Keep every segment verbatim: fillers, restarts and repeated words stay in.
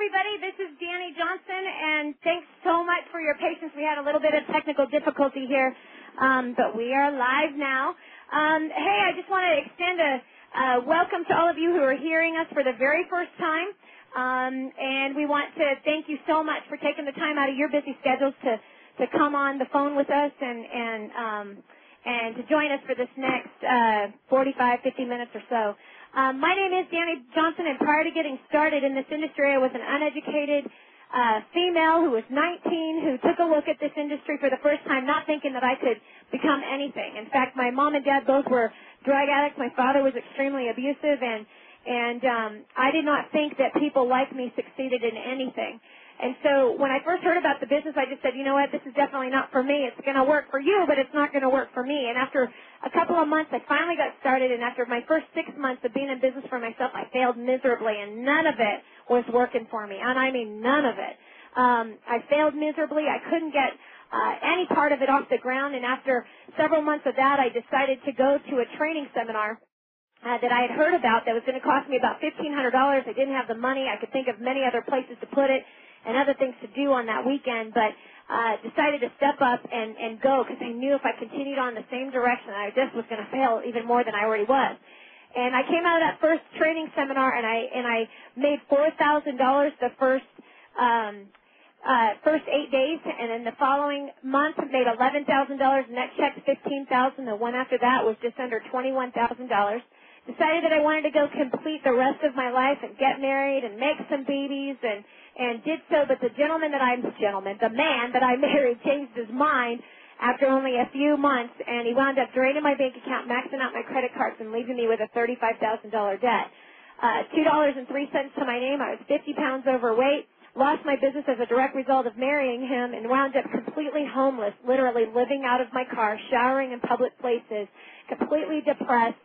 everybody. This is Danny Johnson, and thanks so much for your patience. We had a little bit of technical difficulty here, um, but we are live now. Um, hey, I just want to extend a uh, welcome to all of you who are hearing us for the very first time, um, and we want to thank you so much for taking the time out of your busy schedules to, to come on the phone with us and and um, and to join us for this next uh, forty-five, fifty minutes or so. Um, my name is Danny Johnson, and prior to getting started in this industry, I was an uneducated uh, female who was nineteen, who took a look at this industry for the first time, not thinking that I could become anything. In fact, my mom and dad both were drug addicts. My father was extremely abusive, and and um, I did not think that people like me succeeded in anything. And so when I first heard about the business, I just said, you know what, this is definitely not for me. It's going to work for you, but it's not going to work for me. And after a couple of months, I finally got started, and after my first six months of being in business for myself, I failed miserably, and none of it was working for me. And I mean none of it. Um, I failed miserably. I couldn't get uh, any part of it off the ground, and after several months of that, I decided to go to a training seminar Uh, that I had heard about that was going to cost me about fifteen hundred dollars. I didn't have the money. I could think of many other places to put it and other things to do on that weekend, but uh, decided to step up and, and go because I knew if I continued on the same direction, I just was going to fail even more than I already was. And I came out of that first training seminar, and I and I made four thousand dollars the first um, uh, first eight days, and then the following month made eleven thousand dollars. The next check fifteen thousand dollars. The one after that was just under twenty-one thousand dollars. Decided that I wanted to go complete the rest of my life and get married and make some babies, and, and did so, but the gentleman that I, gentleman, the man that I married changed his mind after only a few months, and he wound up draining my bank account, maxing out my credit cards, and leaving me with a thirty-five thousand dollars debt. Uh, two dollars and three cents to my name. I was fifty pounds overweight, lost my business as a direct result of marrying him, and wound up completely homeless, literally living out of my car, showering in public places, completely depressed,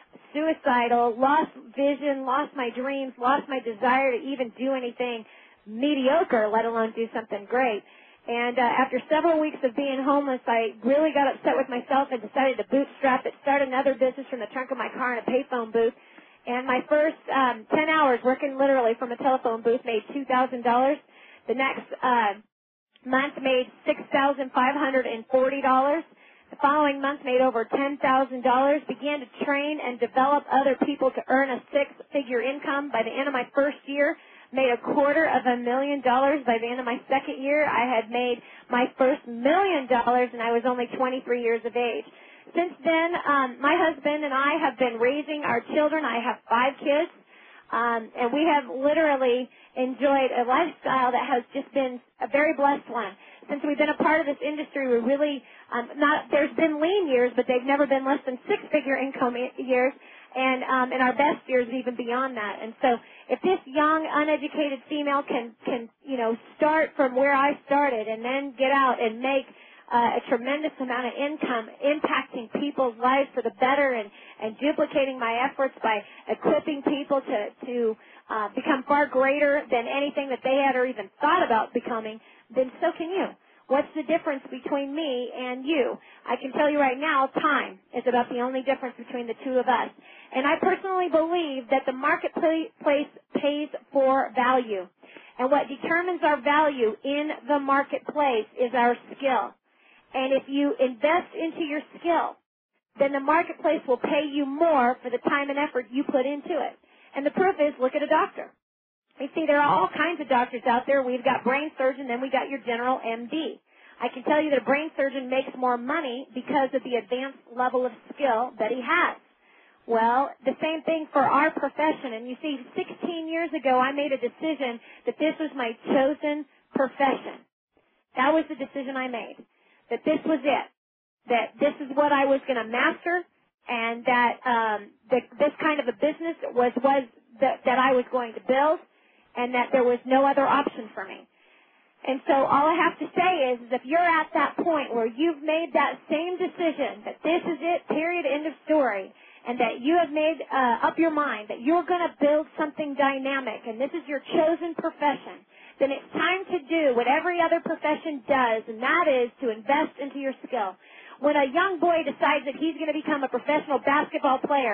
suicidal, lost vision, lost my dreams, lost my desire to even do anything mediocre, let alone do something great. And uh, after several weeks of being homeless, I really got upset with myself and decided to bootstrap it, start another business from the trunk of my car in a payphone booth. And my first um, ten hours working literally from a telephone booth made two thousand dollars. The next uh, month made six thousand five hundred forty dollars. The following month made over ten thousand dollars, began to train and develop other people to earn a six-figure income. By the end of my first year, made a quarter of a million dollars. By the end of my second year, I had made my first million dollars, and I was only twenty-three years of age. Since then, um, my husband and I have been raising our children. I have five kids, um, and we have literally enjoyed a lifestyle that has just been a very blessed one. Since we've been a part of this industry, we really, um, not, there's been lean years, but they've never been less than six-figure income years, and um, in our best years even beyond that. And so if this young, uneducated female can, can, you know, start from where I started and then get out and make uh, a tremendous amount of income, impacting people's lives for the better, and, and duplicating my efforts by equipping people to, to uh, become far greater than anything that they had or even thought about becoming, then so can you. What's the difference between me and you? I can tell you right now, time is about the only difference between the two of us. And I personally believe that the marketplace pays for value. And what determines our value in the marketplace is our skill. And if you invest into your skill, then the marketplace will pay you more for the time and effort you put into it. And the proof is, look at a doctor. You see, there are all kinds of doctors out there. We've got brain surgeon, then we got your general M D. I can tell you that a brain surgeon makes more money because of the advanced level of skill that he has. Well, the same thing for our profession. And you see, sixteen years ago, I made a decision that this was my chosen profession. That was the decision I made, that this was it, that this is what I was going to master, and that um, the, this kind of a business was, was the, that I was going to build, and that there was no other option for me. And so all I have to say is, is if you're at that point where you've made that same decision, that this is it, period, end of story, and that you have made uh, up your mind that you're going to build something dynamic, and this is your chosen profession, then it's time to do what every other profession does, and that is to invest into your skill. When a young boy decides that he's going to become a professional basketball player,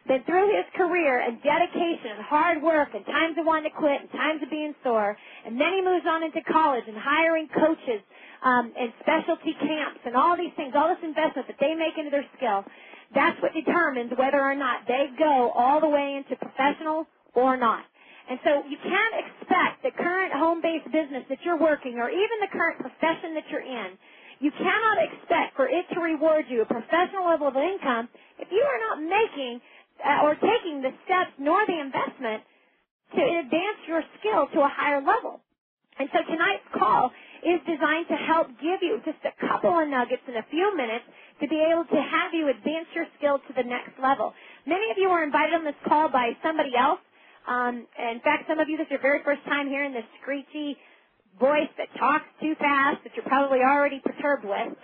then through his career and dedication and hard work and times of wanting to quit and times of being sore, and then he moves on into college and hiring coaches um, and specialty camps and all these things, all this investment that they make into their skill, that's what determines whether or not they go all the way into professional or not. And so you can't expect the current home-based business that you're working or even the current profession that you're in, you cannot expect for it to reward you a professional level of income if you are not making uh, or taking the steps nor the investment to advance your skill to a higher level. And so tonight's call is designed to help give you just a couple of nuggets in a few minutes to be able to have you advance your skill to the next level. Many of you were invited on this call by somebody else. Um, in fact, some of you, this is your very first time hearing this screechy voice that talks too fast that you're probably already perturbed with.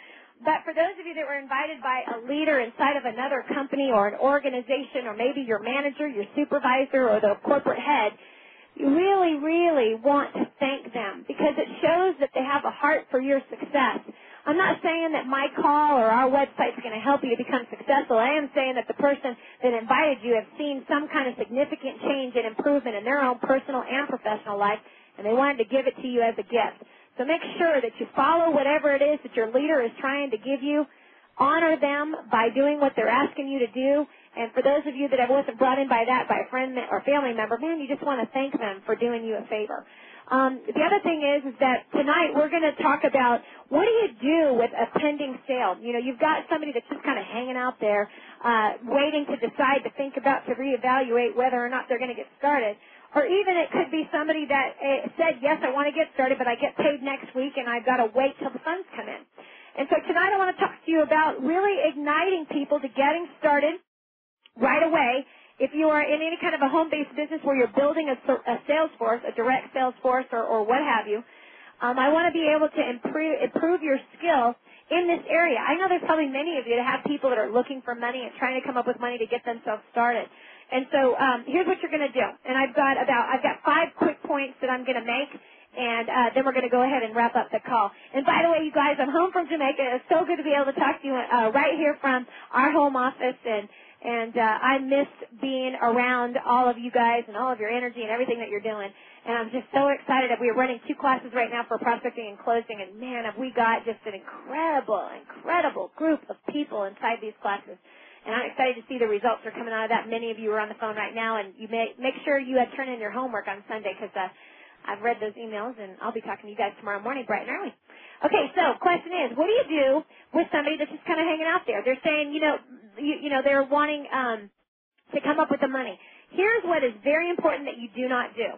But for those of you that were invited by a leader inside of another company or an organization or maybe your manager, your supervisor, or the corporate head, you really, really want to thank them because it shows that they have a heart for your success. I'm not saying that my call or our website is going to help you to become successful. I am saying that the person that invited you have seen some kind of significant change and improvement in their own personal and professional life, and they wanted to give it to you as a gift. So make sure that you follow whatever it is that your leader is trying to give you. Honor them by doing what they're asking you to do. And for those of you that wasn't brought in by that, by a friend or family member, man, you just want to thank them for doing you a favor. Um, the other thing is, is that tonight we're going to talk about what do you do with a pending sale. You know, you've got somebody that's just kind of hanging out there, uh, waiting to decide to think about, to reevaluate whether or not they're going to get started. Or even it could be somebody that uh, said, yes, I want to get started, but I get paid next week and I've got to wait till the funds come in. And so tonight I want to talk to you about really igniting people to getting started right away. If you are in any kind of a home-based business where you're building a, a sales force, a direct sales force or, or what have you, um, I want to be able to improve, improve your skill in this area. I know there's probably many of you that have people that are looking for money and trying to come up with money to get themselves started. And so um, here's what you're going to do. And I've got about I've got five quick points that I'm going to make, and uh, then we're going to go ahead and wrap up the call. And by the way, you guys, I'm home from Jamaica. It's so good to be able to talk to you uh, right here from our home office, and and uh, I miss being around all of you guys and all of your energy and everything that you're doing. And I'm just so excited that we're running two classes right now for prospecting and closing, and man, have we got just an incredible, incredible group of people inside these classes. And I'm excited to see the results that are coming out of that. Many of you are on the phone right now, and you may make sure you have turned in your homework on Sunday because uh, I've read those emails, and I'll be talking to you guys tomorrow morning bright and early. Okay, so question is, what do you do with somebody that's just kind of hanging out there? They're saying, you know, you, you know, they're wanting um, to come up with the money. Here's what is very important that you do not do.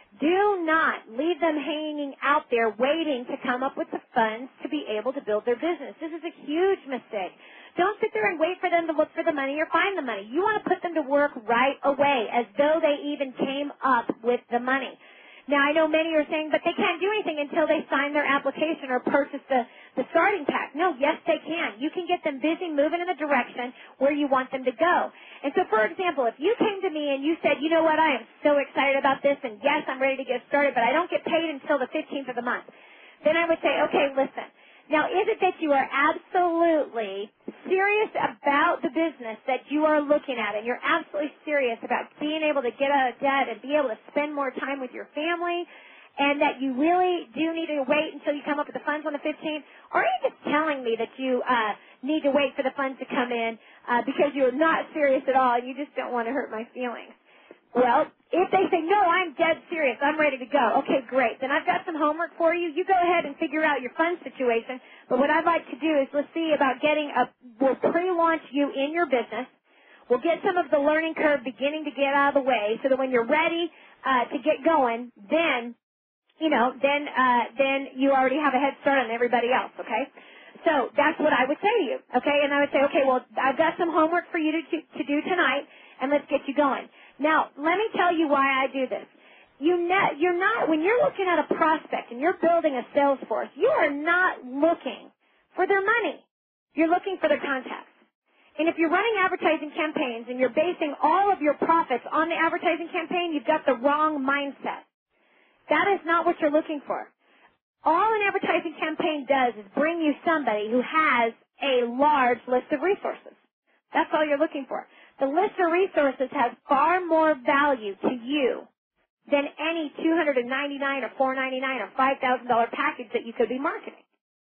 Do not leave them hanging out there waiting to come up with the funds to be able to build their business. This is a huge mistake. Don't sit there and wait for them to look for the money or find the money. You want to put them to work right away as though they even came up with the money. Now, I know many are saying, but they can't do anything until they sign their application or purchase the, the starting pack. No, yes, they can. You can get them busy moving in the direction where you want them to go. And so, for example, if you came to me and you said, you know what, I am so excited about this, and yes, I'm ready to get started, but I don't get paid until the fifteenth of the month, then I would say, okay, listen. Now, is it that you are absolutely serious about the business that you are looking at, and you're absolutely serious about being able to get out of debt and be able to spend more time with your family, and that you really do need to wait until you come up with the funds on the fifteenth? Or are you just telling me that you uh, need to wait for the funds to come in uh, because you're not serious at all and you just don't want to hurt my feelings? Well, if they say, no, I'm dead serious, I'm ready to go, okay, great. Then I've got some homework for you. You go ahead and figure out your fund situation. But what I'd like to do is let's see about getting a, we'll pre-launch you in your business. We'll get some of the learning curve beginning to get out of the way so that when you're ready uh, to get going, then, you know, then, uh, then you already have a head start on everybody else, okay? So that's what I would say to you, okay? And I would say, okay, well, I've got some homework for you to, to, to do tonight, and let's get you going. Now, let me tell you why I do this. You ne- you're not, when you're looking at a prospect and you're building a sales force, you are not looking for their money. You're looking for their contacts. And if you're running advertising campaigns and you're basing all of your profits on the advertising campaign, you've got the wrong mindset. That is not what you're looking for. All an advertising campaign does is bring you somebody who has a large list of resources. That's all you're looking for. The list of resources has far more value to you than any two hundred ninety-nine dollars or four hundred ninety-nine dollars or five thousand dollars package that you could be marketing,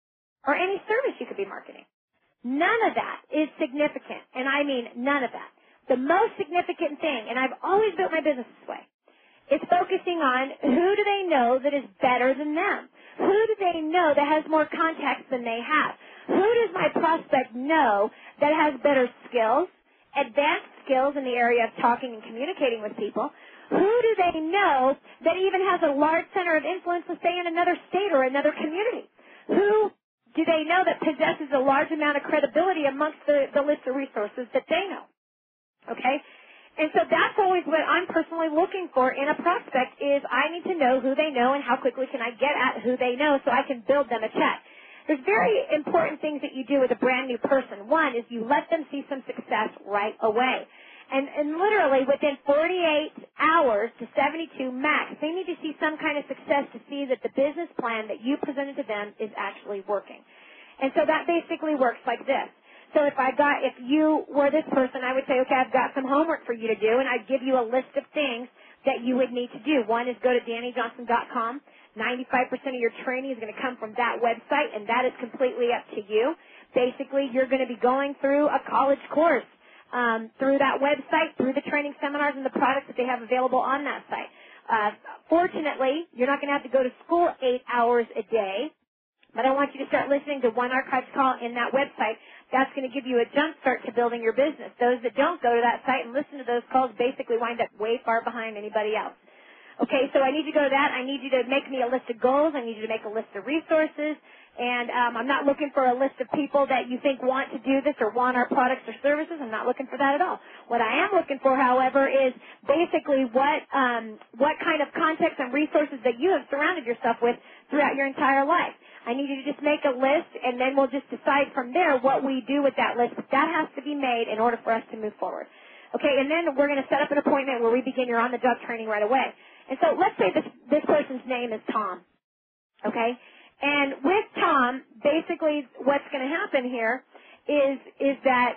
or any service you could be marketing. None of that is significant, and I mean none of that. The most significant thing, and I've always built my business this way, is focusing on who do they know that is better than them? Who do they know that has more contacts than they have? Who does my prospect know that has better skills, advanced skills in the area of talking and communicating with people? Who do they know that even has a large center of influence, let's say, in another state or another community? Who do they know that possesses a large amount of credibility amongst the, the list of resources that they know? Okay? And so that's always what I'm personally looking for in a prospect is I need to know who they know and how quickly can I get at who they know so I can build them a check. There's very important things that you do with a brand new person. One is you let them see some success right away. And, and literally within forty-eight hours to seventy-two max, they need to see some kind of success to see that the business plan that you presented to them is actually working. And so that basically works like this. So if I got, if you were this person, I would say, okay, I've got some homework for you to do, and I'd give you a list of things that you would need to do. One is go to Danny Johnson dot com. ninety-five percent of your training is going to come from that website, and that is completely up to you. Basically, you're going to be going through a college course um, through that website, through the training seminars and the products that they have available on that site. Uh, fortunately, you're not going to have to go to school eight hours a day, but I want you to start listening to one archived call in that website. That's going to give you a jump start to building your business. Those that don't go to that site and listen to those calls basically wind up way far behind anybody else. Okay, so I need you to go to that. I need you to make me a list of goals. I need you to make a list of resources. And um, I'm not looking for a list of people that you think want to do this or want our products or services. I'm not looking for that at all. What I am looking for, however, is basically what um, what kind of context and resources that you have surrounded yourself with throughout your entire life. I need you to just make a list, and then we'll just decide from there what we do with that list. But that has to be made in order for us to move forward. Okay, and then we're going to set up an appointment where we begin your on-the-job training right away. And so let's say this, this person's name is Tom, okay? And with Tom, basically what's going to happen here is is that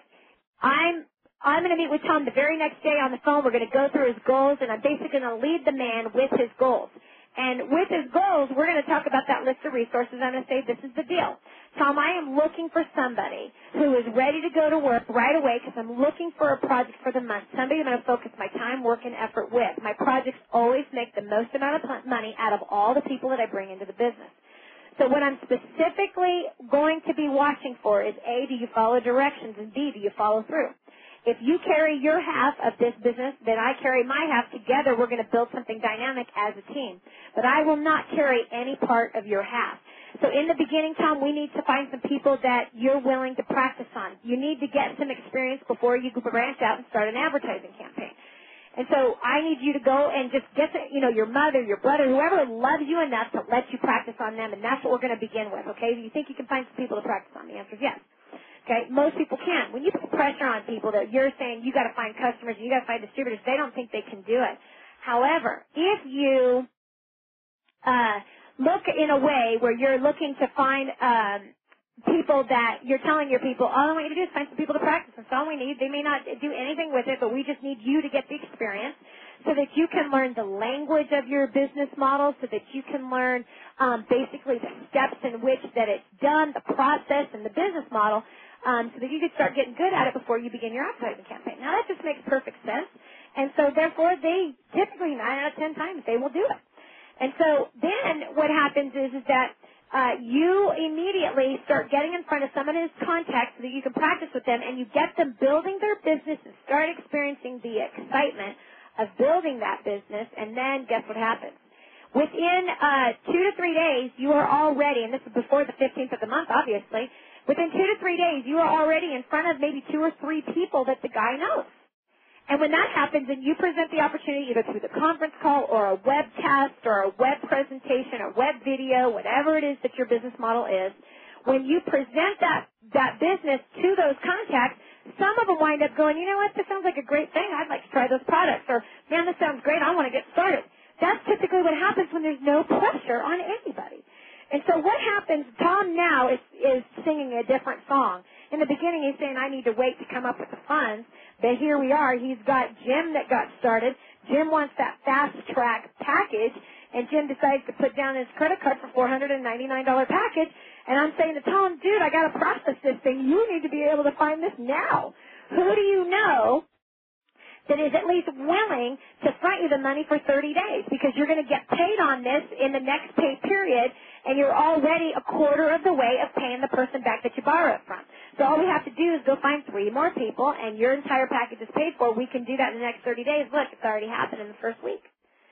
I'm I'm going to meet with Tom the very next day on the phone. We're going to go through his goals, and I'm basically going to lead the man with his goals. And with his goals, we're going to talk about that list of resources. I'm going to say, this is the deal. Tom, I am looking for somebody who is ready to go to work right away because I'm looking for a project for the month, somebody I'm going to focus my time, work, and effort with. My projects always make the most amount of money out of all the people that I bring into the business. So what I'm specifically going to be watching for is, A, do you follow directions, and B, do you follow through? If you carry your half of this business, then I carry my half. Together, we're going to build something dynamic as a team. But I will not carry any part of your half. So in the beginning, Tom, we need to find some people that you're willing to practice on. You need to get some experience before you branch out and start an advertising campaign. And so I need you to go and just get, the, you know, your mother, your brother, whoever loves you enough to let you practice on them, and that's what we're going to begin with, okay? Do you think you can find some people to practice on? The answer is yes. Okay, most people can. When you put pressure on people that you're saying you got to find customers, you got to find distributors, they don't think they can do it. However, if you uh, look in a way where you're looking to find um, people that you're telling your people, all I want you to do is find some people to practice. That's all we need. They may not do anything with it, but we just need you to get the experience so that you can learn the language of your business model, so that you can learn um, basically the steps in which that it's done, the process, and the business model. Um, so that you can start getting good at it before you begin your advertising campaign. Now, that just makes perfect sense. And so, therefore, they typically, nine out of ten times, they will do it. And so then what happens is, is that uh, you immediately start getting in front of someone who's contacts so that you can practice with them, and you get them building their business and start experiencing the excitement of building that business, and then guess what happens? Within uh, two to three days, you are already, and this is before the fifteenth of the month, obviously, within two to three days, you are already in front of maybe two or three people that the guy knows. And when that happens and you present the opportunity either through the conference call or a webcast or a web presentation or web video, whatever it is that your business model is, when you present that, that business to those contacts, some of them wind up going, you know what, this sounds like a great thing. I'd like to try those products. Or, man, this sounds great. I want to get started. That's typically what happens when there's no pressure on anybody. And so what happens, Tom now is, is singing a different song. In the beginning, he's saying, I need to wait to come up with the funds. But here we are. He's got Jim that got started. Jim wants that fast track package, and Jim decides to put down his credit card for four hundred ninety-nine dollars package. And I'm saying to Tom, dude, I got to process this thing. You need to be able to find this now. Who do you know that is at least willing to front you the money for thirty days? Because you're going to get paid on this in the next pay period, and you're already a quarter of the way of paying the person back that you borrow it from. So all we have to do is go find three more people, and your entire package is paid for. We can do that in the next thirty days. Look, it's already happened in the first week.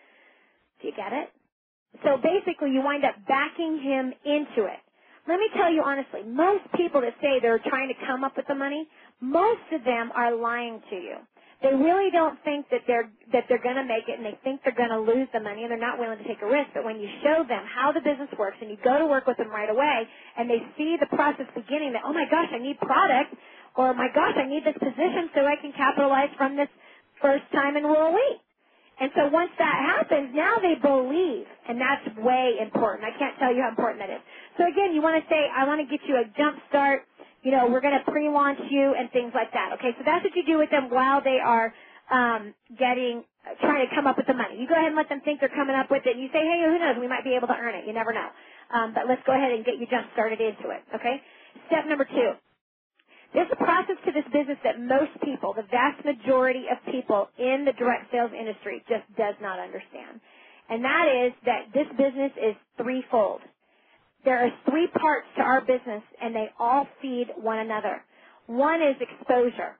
Do you get it? So basically, you wind up backing him into it. Let me tell you honestly, most people that say they're trying to come up with the money, most of them are lying to you. They really don't think that they're that they're going to make it, and they think they're going to lose the money, and they're not willing to take a risk. But when you show them how the business works, and you go to work with them right away, and they see the process beginning, that, oh my gosh, I need product, or my gosh, I need this position so I can capitalize from this first time enrollee. And so once that happens, now they believe, and that's way important. I can't tell you how important that is. So again, you want to say, I want to get you a jump start. You know, we're going to pre-launch you and things like that. Okay, so that's what you do with them while they are um, getting, uh, trying to come up with the money. You go ahead and let them think they're coming up with it. And you say, hey, who knows, we might be able to earn it. You never know. Um, but let's go ahead and get you jump started into it, okay? Step number two. There's a process to this business that most people, the vast majority of people in the direct sales industry just does not understand. And that is that this business is threefold. There are three parts to our business, and they all feed one another. One is exposure,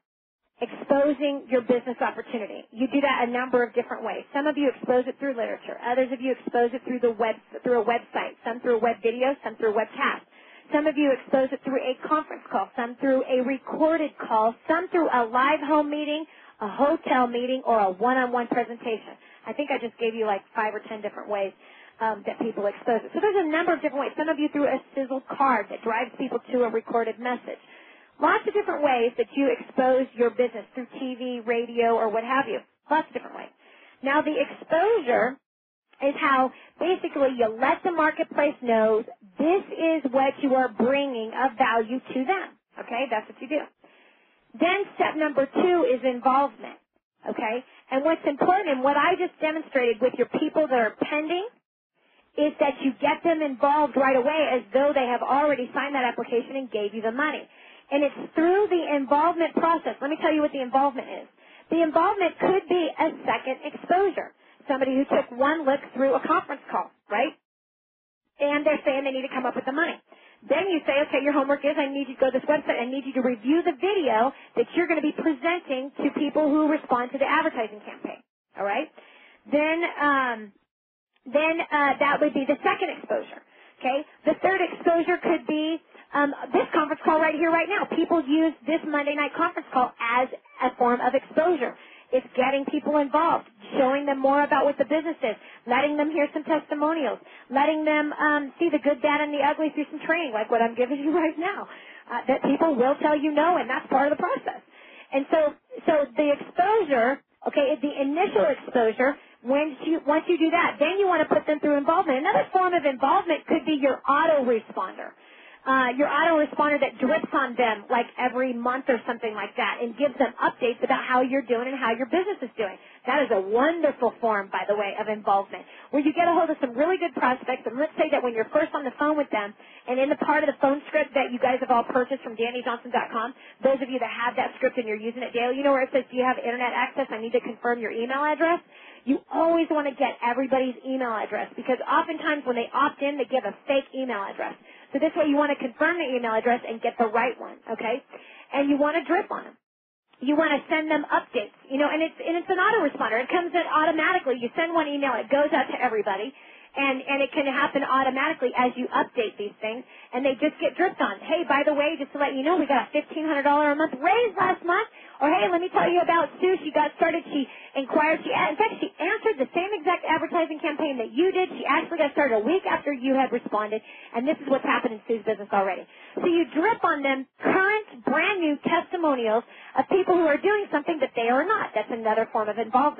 exposing your business opportunity. You do that a number of different ways. Some of you expose it through literature. Others of you expose it through the web, through a website. Some through a web video. Some through a webcast. Some of you expose it through a conference call. Some through a recorded call. Some through a live home meeting, a hotel meeting, or a one-on-one presentation. I think I just gave you like five or ten different ways Um, that people expose it. So there's a number of different ways. Some of you through a sizzle card that drives people to a recorded message. Lots of different ways that you expose your business through T V, radio, or what have you. Lots of different ways. Now the exposure is how basically you let the marketplace know this is what you are bringing of value to them. Okay, that's what you do. Then step number two is involvement. Okay, and what's important and what I just demonstrated with your people that are pending is that you get them involved right away as though they have already signed that application and gave you the money. And it's through the involvement process. Let me tell you what the involvement is. The involvement could be a second exposure. Somebody who took one look through a conference call, right? And they're saying they need to come up with the money. Then you say, okay, your homework is I need you to go to this website. I need you to review the video that you're going to be presenting to people who respond to the advertising campaign, all right? Then, um, then uh, that would be the second exposure, okay? The third exposure could be um, this conference call right here, right now. People use this Monday night conference call as a form of exposure. It's getting people involved, showing them more about what the business is, letting them hear some testimonials, letting them um, see the good, bad, and the ugly through some training, like what I'm giving you right now, uh, that people will tell you no, and that's part of the process. And so, so the exposure, okay, the initial exposure, once you, once you do that, then you want to put them through involvement. Another form of involvement could be your autoresponder. Uh, your autoresponder that drips on them like every month or something like that and gives them updates about how you're doing and how your business is doing. That is a wonderful form, by the way, of involvement, where you get a hold of some really good prospects, and let's say that when you're first on the phone with them, and in the part of the phone script that you guys have all purchased from Danny Johnson dot com, those of you that have that script and you're using it daily, you know where it says, do you have internet access? I need to confirm your email address. You always want to get everybody's email address, because oftentimes when they opt in, they give a fake email address. So this way you want to confirm the email address and get the right one, okay? And you want to drip on them. You want to send them updates, you know, and it's, and it's an autoresponder. It comes in automatically. You send one email, it goes out to everybody, and, and it can happen automatically as you update these things, and they just get dripped on. Hey, by the way, just to let you know, we got a fifteen hundred dollars a month raise last month. Or, hey, let me tell you about Sue. She got started. She inquired. She, in fact, she answered the same exact advertising campaign that you did. She actually got started a week after you had responded, and this is what's happened in Sue's business already. So you drip on them current, brand-new testimonials of people who are doing something that they are not. That's another form of involvement.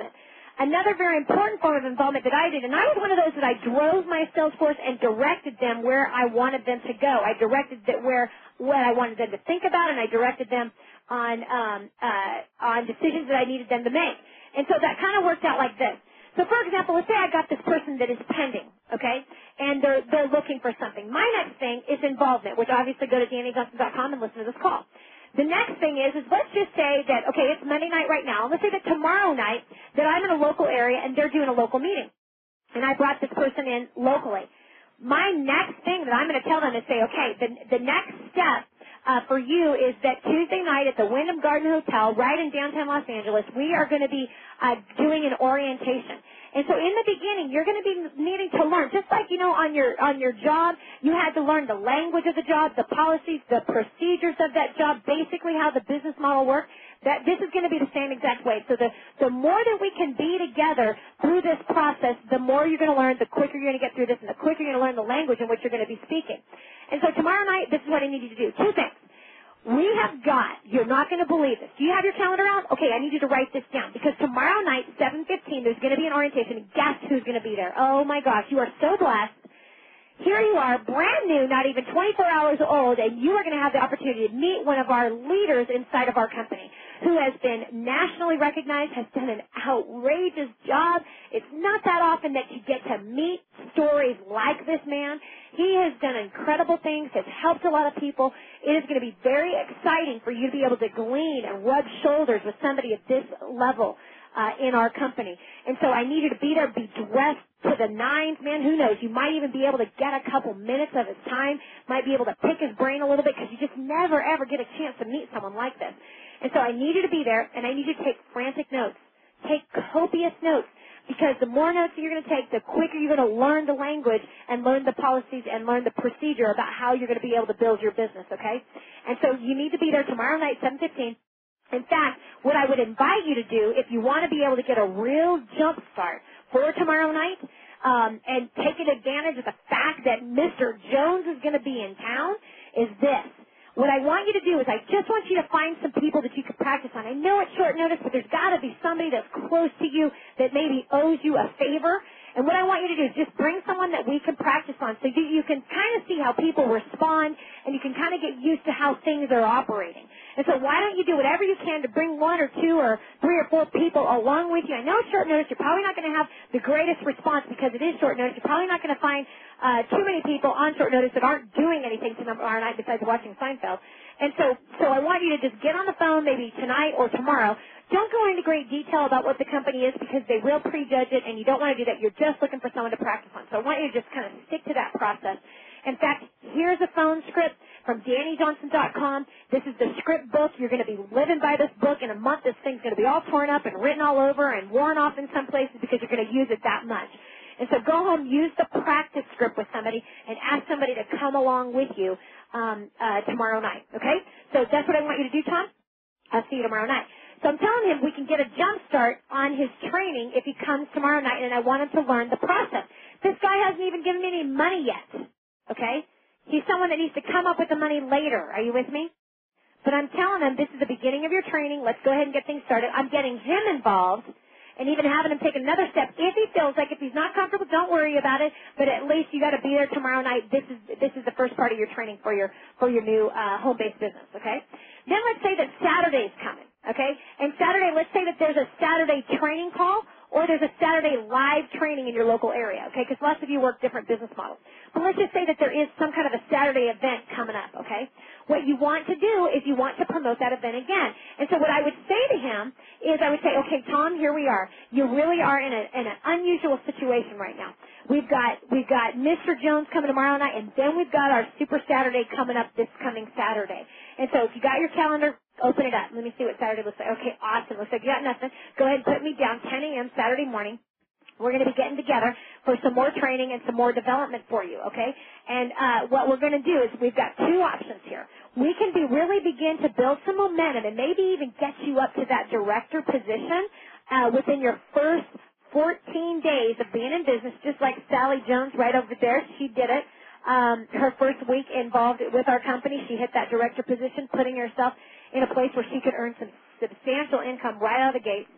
Another very important form of involvement that I did, and I was one of those that I drove my sales force and directed them where I wanted them to go. I directed that where what I wanted them to think about, and I directed them on um, uh, on decisions that I needed them to make. And so that kind of worked out like this. So, for example, let's say I got this person that is pending, okay, and they're they're looking for something. My next thing is involvement, which obviously go to danny johnson dot com and listen to this call. The next thing is, is let's just say that, okay, it's Monday night right now. Let's say that tomorrow night that I'm in a local area and they're doing a local meeting, and I brought this person in locally. My next thing that I'm going to tell them is say, okay, the, the next step uh, for you is that Tuesday night at the Wyndham Garden Hotel right in downtown Los Angeles, we are going to be uh, doing an orientation. And so in the beginning, you're going to be needing to learn, just like, you know, on your on your job, you had to learn the language of the job, the policies, the procedures of that job, basically how the business model works. That this is going to be the same exact way. So the, the more that we can be together through this process, the more you're going to learn, the quicker you're going to get through this, and the quicker you're going to learn the language in which you're going to be speaking. And so tomorrow night, this is what I need you to do. Two things. We have got, you're not going to believe this. Do you have your calendar out? Okay, I need you to write this down, because tomorrow night, seven fifteen, there's going to be an orientation, and guess who's going to be there? Oh, my gosh, you are so blessed. Here you are, brand new, not even twenty-four hours old, and you are going to have the opportunity to meet one of our leaders inside of our company who has been nationally recognized, has done an outrageous job. It's not that often that you get to meet stories like this man. He has done incredible things, has helped a lot of people. It is going to be very exciting for you to be able to glean and rub shoulders with somebody at this level uh, in our company. And so I need you to be there, be dressed to the nines. Man, who knows? You might even be able to get a couple minutes of his time, might be able to pick his brain a little bit, because you just never, ever get a chance to meet someone like this. And so I need you to be there, and I need you to take frantic notes. Take copious notes, because the more notes that you're going to take, the quicker you're going to learn the language and learn the policies and learn the procedure about how you're going to be able to build your business, okay? And so you need to be there tomorrow night, seven fifteen. In fact, what I would invite you to do, if you want to be able to get a real jump start for tomorrow night, um, and taking advantage of the fact that Mister Jones is going to be in town, is this. What I want you to do is I just want you to find some people that you can practice on. I know it's short notice, but there's got to be somebody that's close to you that maybe owes you a favor. And what I want you to do is just bring someone that we can practice on, so you, you can kind of see how people respond, and you can kind of get used to how things are operating. And so why don't you do whatever you can to bring one or two or three or four people along with you. I know it's short notice. You're probably not going to have the greatest response because it is short notice. You're probably not going to find uh, too many people on short notice that aren't doing anything tomorrow night besides watching Seinfeld. And so, so I want you to just get on the phone maybe tonight or tomorrow. Don't go into great detail about what the company is, because they will prejudge it, and you don't want to do that. You're just looking for someone to practice on. So I want you to just kind of stick to that process. In fact, here's a phone script from danny johnson dot com. This is the script book. You're going to be living by this book. In a month, this thing's going to be all torn up and written all over and worn off in some places, because you're going to use it that much. And so go home, use the practice script with somebody, and ask somebody to come along with you um, uh, tomorrow night, okay? So that's what I want you to do, Tom. I'll see you tomorrow night. So I'm telling him we can get a jump start on his training if he comes tomorrow night, and I want him to learn the process. This guy hasn't even given me any money yet, okay? He's someone that needs to come up with the money later. Are you with me? But I'm telling him this is the beginning of your training. Let's go ahead and get things started. I'm getting him involved and even having him take another step. If he feels like, if he's not comfortable, don't worry about it. But at least you got to be there tomorrow night. This is this is the first part of your training for your for your new uh, home-based business. Okay. Then let's say that Saturday's coming. Okay. And Saturday, let's say that there's a Saturday training call, or there's a Saturday live training in your local area. Okay. Because lots of you work different business models. But let's just say that there is some kind of a Saturday event coming up. Okay. What you want to do is you want to promote that event again. And so what I would say to him is I would say, okay, Tom, here we are. You really are in, a, in an unusual situation right now. We've got we've got Mister Jones coming tomorrow night, and then we've got our Super Saturday coming up this coming Saturday. And so if you got your calendar, open it up. Let me see what Saturday looks like. Okay, awesome. Looks like you got nothing. Go ahead and put me down, ten a.m. Saturday morning. We're going to be getting together for some more training and some more development for you, okay? And uh, what we're going to do is we've got two options here. We can be really begin to build some momentum and maybe even get you up to that director position uh, within your first fourteen days of being in business, just like Sally Jones right over there. She did it. Um, her first week involved with our company, she hit that director position, putting herself in a place where she could earn some substantial income right out of the gates.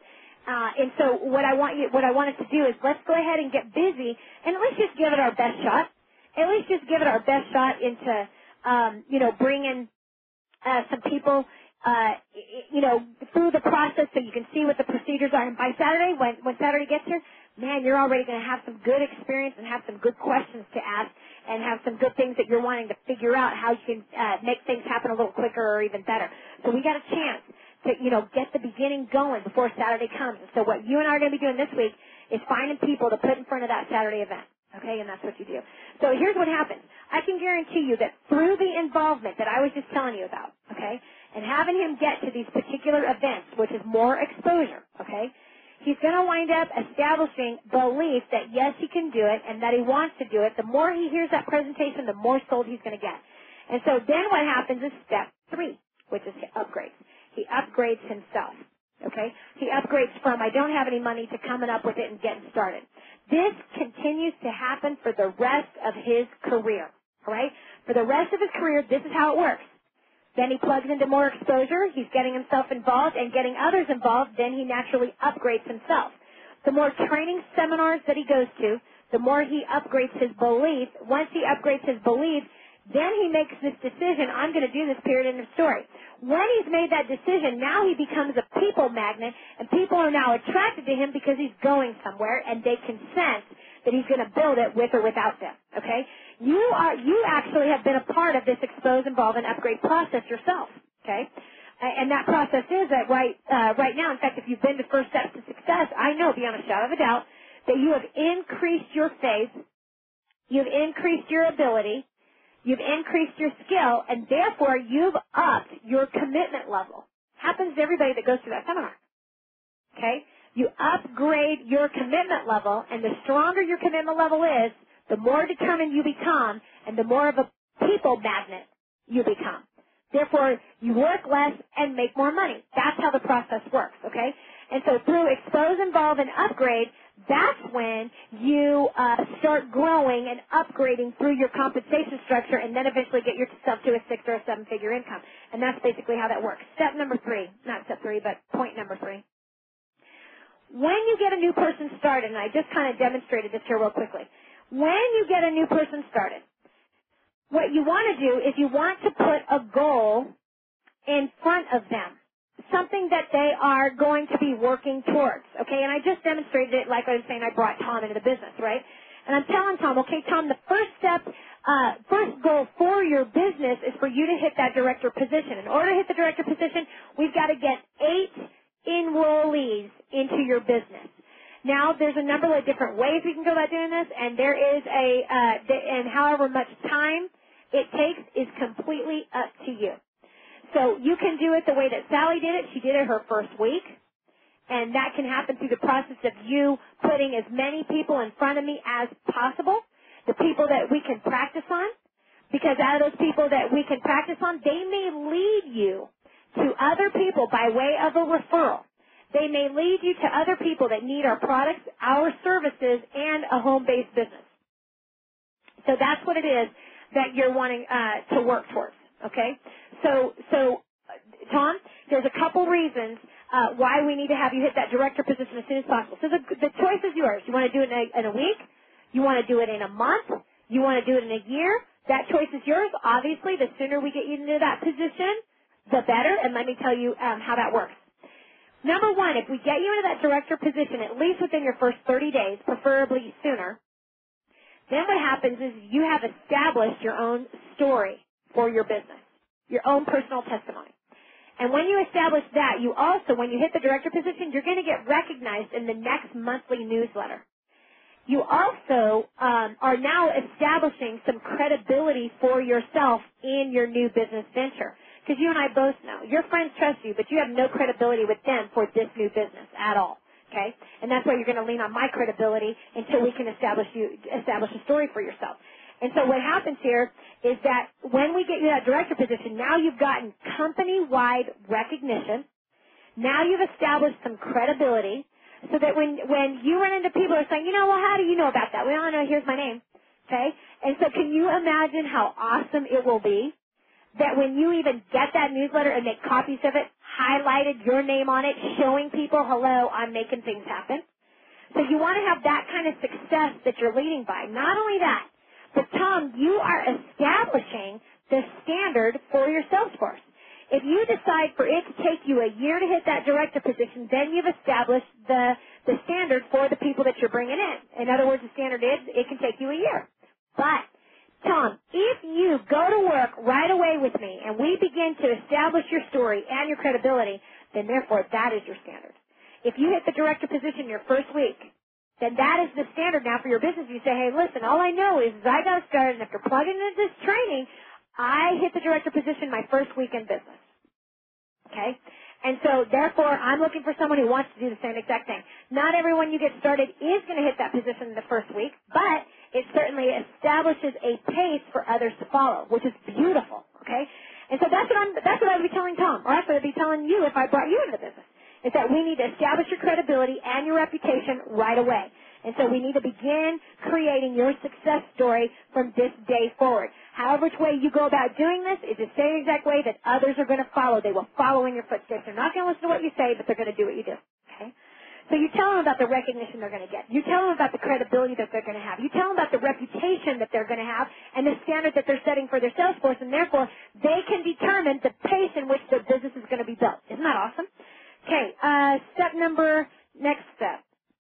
Uh, and so what I want you, what I want us to do is let's go ahead and get busy, and let's just give it our best shot. At least just give it our best shot into, um, you know, bringing uh, some people, uh, you know, through the process so you can see what the procedures are. And by Saturday, when when Saturday gets here, man, you're already going to have some good experience and have some good questions to ask, and have some good things that you're wanting to figure out how you can uh, make things happen a little quicker or even better. So we got a chance to, you know, get the beginning going before Saturday comes. And so what you and I are going to be doing this week is finding people to put in front of that Saturday event. Okay, and that's what you do. So here's what happens. I can guarantee you that through the involvement that I was just telling you about, okay, and having him get to these particular events, which is more exposure, okay, he's going to wind up establishing belief that, yes, he can do it and that he wants to do it. The more he hears that presentation, the more sold he's going to get. And so then what happens is step three, which is upgrades. He upgrades himself, okay? He upgrades from, I don't have any money, to coming up with it and getting started. This continues to happen for the rest of his career, all right? For the rest of his career, this is how it works. Then he plugs into more exposure. He's getting himself involved and getting others involved. Then he naturally upgrades himself. The more training seminars that he goes to, the more he upgrades his belief. Once he upgrades his belief, then he makes this decision, I'm going to do this, period, end of story. When he's made that decision, now he becomes a people magnet, and people are now attracted to him because he's going somewhere, and they can sense that he's going to build it with or without them, okay? You are, you actually have been a part of this expose, involve, and upgrade process yourself, okay? And that process is that right, uh, right now, in fact, if you've been to First Steps to Success, I know beyond a shadow of a doubt that you have increased your faith, you've increased your ability, you've increased your skill, and therefore you've upped your commitment level. Happens to everybody that goes through that seminar. Okay? You upgrade your commitment level, and the stronger your commitment level is, the more determined you become, and the more of a people magnet you become. Therefore, you work less and make more money. That's how the process works, okay? And so through expose, involve, and upgrade, that's when you uh, start growing and upgrading through your compensation structure, and then eventually get yourself to a six or a seven-figure income. And that's basically how that works. Step number three, not step three, but point number three. When you get a new person started, and I just kind of demonstrated this here real quickly, when you get a new person started, what you want to do is you want to put a goal in front of them, something that they are going to be working towards, okay? And I just demonstrated it like I was saying I brought Tom into the business, right? And I'm telling Tom, okay, Tom, the first step, uh, first goal for your business is for you to hit that director position. In order to hit the director position, we've got to get eight enrollees into your business. Now, there's a number of different ways we can go about doing this, and there is a, uh, and however much time it takes is completely up to you. So you can do it the way that Sally did it. She did it her first week, and that can happen through the process of you putting as many people in front of me as possible, the people that we can practice on, because out of those people that we can practice on, they may lead you to other people by way of a referral. They may lead you to other people that need our products, our services, and a home-based business. So that's what it is that you're wanting uh, to work towards, okay? So, so Tom, there's a couple reasons uh, why we need to have you hit that director position as soon as possible. So the, the choice is yours. You want to do it in a, in a week? You want to do it in a month? You want to do it in a year? That choice is yours. Obviously, the sooner we get you into that position, the better, and let me tell you um, how that works. Number one, if we get you into that director position, at least within your first thirty days, preferably sooner, then what happens is you have established your own story for your business, your own personal testimony. And when you establish that, you also, when you hit the director position, you're going to get recognized in the next monthly newsletter. You also um, are now establishing some credibility for yourself in your new business venture. Because you and I both know, your friends trust you, but you have no credibility with them for this new business at all, okay? And that's why you're going to lean on my credibility until we can establish you establish a story for yourself. And so what happens here is that when we get you that director position, now you've gotten company-wide recognition. Now you've established some credibility so that when, when you run into people who are saying, you know, well, how do you know about that? Well, I know, here's my name, okay? And so can you imagine how awesome it will be that when you even get that newsletter and make copies of it, highlighted your name on it, showing people, hello, I'm making things happen. So you want to have that kind of success that you're leading by. Not only that, but Tom, you are establishing the standard for your sales force. If you decide for it to take you a year to hit that director position, then you've established the, the standard for the people that you're bringing in. In other words, the standard is it can take you a year. But, Tom, if you go to work right away with me and we begin to establish your story and your credibility, then therefore that is your standard. If you hit the director position your first week, then that is the standard now for your business. You say, hey, listen, all I know is I got started, and after plugging into this training, I hit the director position my first week in business. Okay? And so, therefore, I'm looking for someone who wants to do the same exact thing. Not everyone you get started is going to hit that position in the first week, but it certainly establishes a pace for others to follow, which is beautiful. Okay? And so that's what I'm, that's what I would be telling Tom, or that's what I'd be telling you if I brought you into the business, is that we need to establish your credibility and your reputation right away. And so we need to begin creating your success story from this day forward. However which way you go about doing this is the same exact way that others are going to follow. They will follow in your footsteps. They're not going to listen to what you say, but they're going to do what you do. Okay? So you tell them about the recognition they're going to get. You tell them about the credibility that they're going to have. You tell them about the reputation that they're going to have and the standard that they're setting for their sales force, and therefore they can determine the pace in which their business is going to be built. Isn't that awesome? Okay, uh, step number, next step.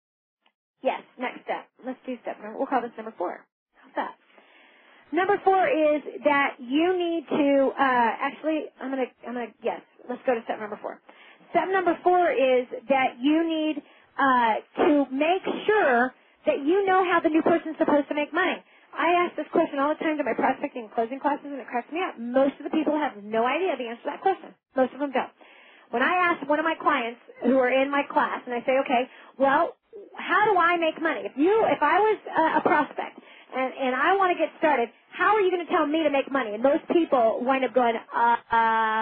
Yes, next step. Let's do step number, we'll call this number four. How's that? Number four is that you need to, uh, actually, I'm going to, I'm going to, yes, let's go to step number four. Step number four is that you need, uh, to make sure that you know how the new person's supposed to make money. I ask this question all the time to my prospecting and closing classes, and it cracks me up. Most of the people have no idea the answer to that question. Most of them don't. When I ask one of my clients who are in my class, and I say, okay, well, how do I make money? If you, if I was a, a prospect and, and I want to get started, how are you going to tell me to make money? And most people wind up going, uh, uh,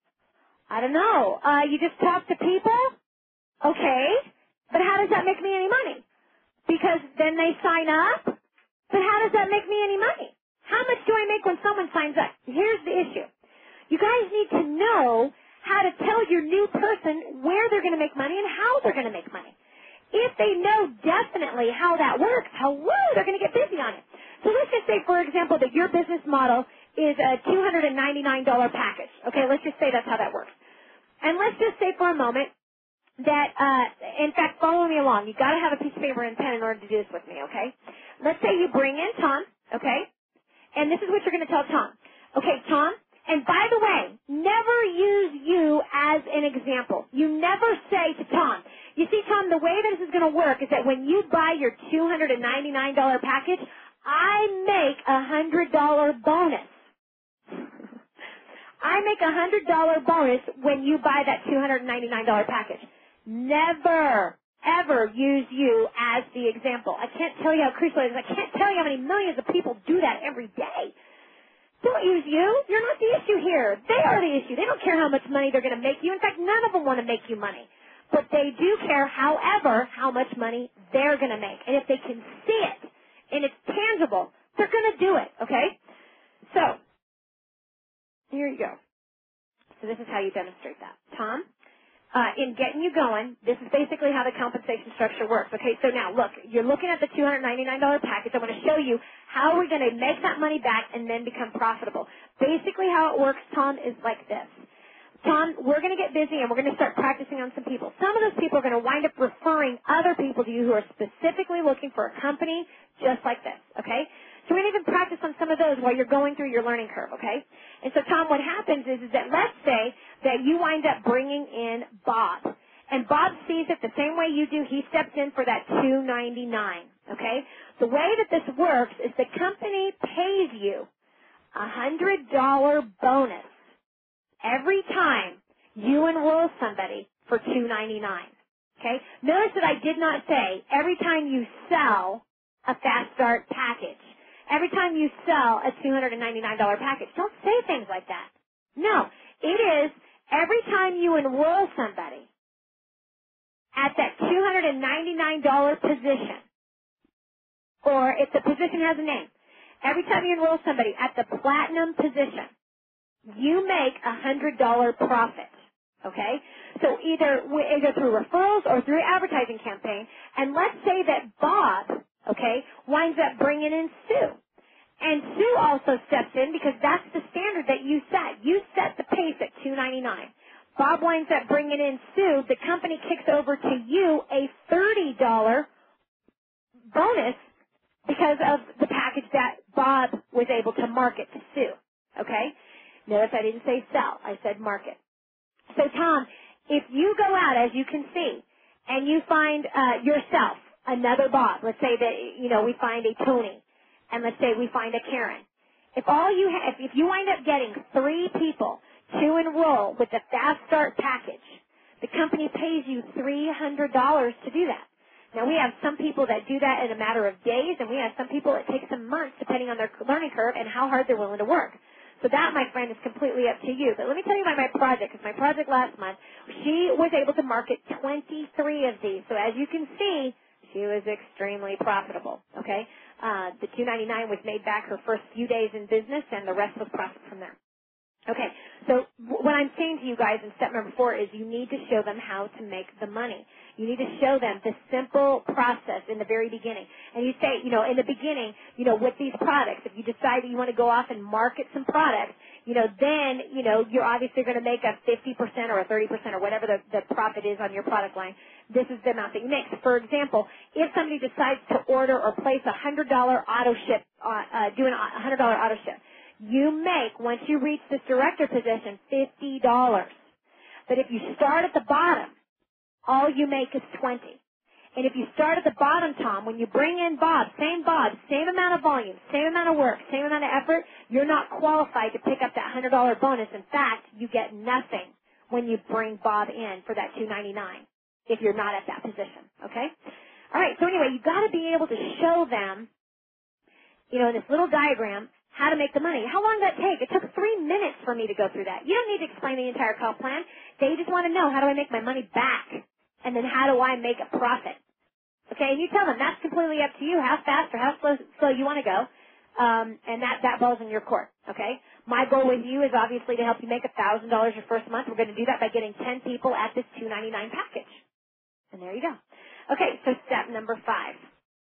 I don't know. Uh, you just talk to people? Okay. But how does that make me any money? Because then they sign up? But how does that make me any money? How much do I make when someone signs up? Here's the issue. You guys need to know how to tell your new person where they're going to make money and how they're going to make money. If they know definitely how that works, hello, they're going to get busy on it. So let's just say, for example, that your business model is a two hundred ninety-nine dollars package. Okay, let's just say that's how that works. And let's just say for a moment that, uh, in fact, follow me along. You've got to have a piece of paper and pen in order to do this with me, okay? Let's say you bring in Tom, okay? And this is what you're going to tell Tom. Okay, Tom, and by the way, never use you as an example. You never say to Tom, you see, Tom, the way this is going to work is that when you buy your two hundred ninety-nine dollars package, I make a one hundred dollars bonus. I make a one hundred dollars bonus when you buy that two hundred ninety-nine dollars package. Never, ever use you as the example. I can't tell you how crucial it is. I can't tell you how many millions of people do that every day. Don't use you. You're not the issue here. They are the issue. They don't care how much money they're going to make you. In fact, none of them want to make you money. But they do care, however, how much money they're going to make. And if they can see it and it's tangible, they're going to do it, okay? So, here you go. So this is how you demonstrate that. Tom, uh, in getting you going, this is basically how the compensation structure works. Okay, so now, look, you're looking at the two hundred ninety-nine dollars package. I want to show you how we're going to make that money back and then become profitable. Basically how it works, Tom, is like this. Tom, we're going to get busy and we're going to start practicing on some people. Some of those people are going to wind up referring other people to you who are specifically looking for a company just like this, okay? So we're going to even practice on some of those while you're going through your learning curve, okay? And so, Tom, what happens is, is that let's say that you wind up bringing in Bob. And Bob sees it the same way you do. He steps in for that two ninety-nine, okay? The way that this works is the company pays you a one hundred dollars bonus every time you enroll somebody for two ninety-nine, okay? Notice that I did not say every time you sell a Fast Start package. Every time you sell a two hundred ninety-nine dollars package. Don't say things like that. No. It is every time you enroll somebody at that two hundred ninety-nine dollars position, or if the position has a name, every time you enroll somebody at the platinum position, you make a one hundred dollars profit. okay? So either, either through referrals or through advertising campaign. And let's say that Bob, okay, winds up bringing in Sue. And Sue also steps in because that's the standard that you set. You set the pace at two ninety-nine. Bob winds up bringing in Sue. The company kicks over to you a thirty dollar bonus because of the package that Bob was able to market to Sue. Okay? Notice I didn't say sell. I said market. So, Tom, if you go out, as you can see, and you find uh, yourself another Bob, let's say that, you know, we find a Tony, and let's say we find a Karen. If all you ha- if, if you wind up getting three people to enroll with the Fast Start package, the company pays you three hundred dollars to do that. Now, we have some people that do that in a matter of days, and we have some people it takes some months, depending on their learning curve and how hard they're willing to work. So that, my friend, is completely up to you. But let me tell you about my project, because my project last month, she was able to market twenty-three of these. So as you can see, she was extremely profitable, okay? Uh, the two ninety-nine was made back her first few days in business, and the rest was profit from there. Okay, so what I'm saying to you guys in step number four is you need to show them how to make the money. You need to show them the simple process in the very beginning. And you say, you know, in the beginning, you know, with these products, if you decide that you want to go off and market some products, you know, then, you know, you're obviously going to make a fifty percent or a thirty percent or whatever the, the profit is on your product line. This is the amount that you make. So for example, if somebody decides to order or place a one hundred dollar auto ship, uh, uh, do a one hundred dollar auto ship, you make, once you reach this director position, fifty dollars. But if you start at the bottom, all you make is twenty. And if you start at the bottom, Tom, when you bring in Bob, same Bob, same amount of volume, same amount of work, same amount of effort, you're not qualified to pick up that one hundred dollar bonus. In fact, you get nothing when you bring Bob in for that two ninety-nine if you're not at that position, okay? All right, so anyway, you've got to be able to show them, you know, in this little diagram, how to make the money. How long did that take? It took three minutes for me to go through that. You don't need to explain the entire comp plan. They just want to know, how do I make my money back? And then how do I make a profit? Okay, and you tell them that's completely up to you, how fast or how slow, slow you want to go, um, and that, that ball's in your court, okay? My goal with you is obviously to help you make one thousand dollars your first month. We're going to do that by getting ten people at this two ninety-nine package. And there you go. Okay, so step number five.